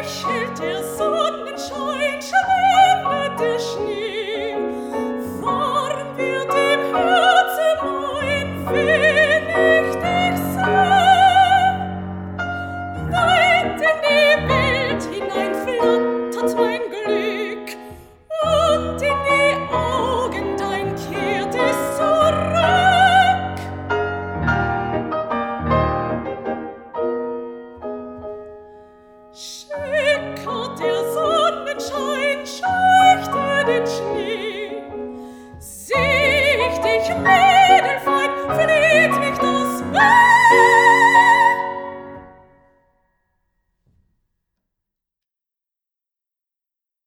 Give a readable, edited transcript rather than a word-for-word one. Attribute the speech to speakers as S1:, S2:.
S1: Schwächelt der Sonnenschein, schwindet der Schnee, warm wird im Herzen mein, wenn ich dich seh. Weit in die Welt hinein flattert mein Glück, und in die Augen dein kehrt es zurück. Schickert der Sonnenschein, scheucht er den Schnee, seh ich dich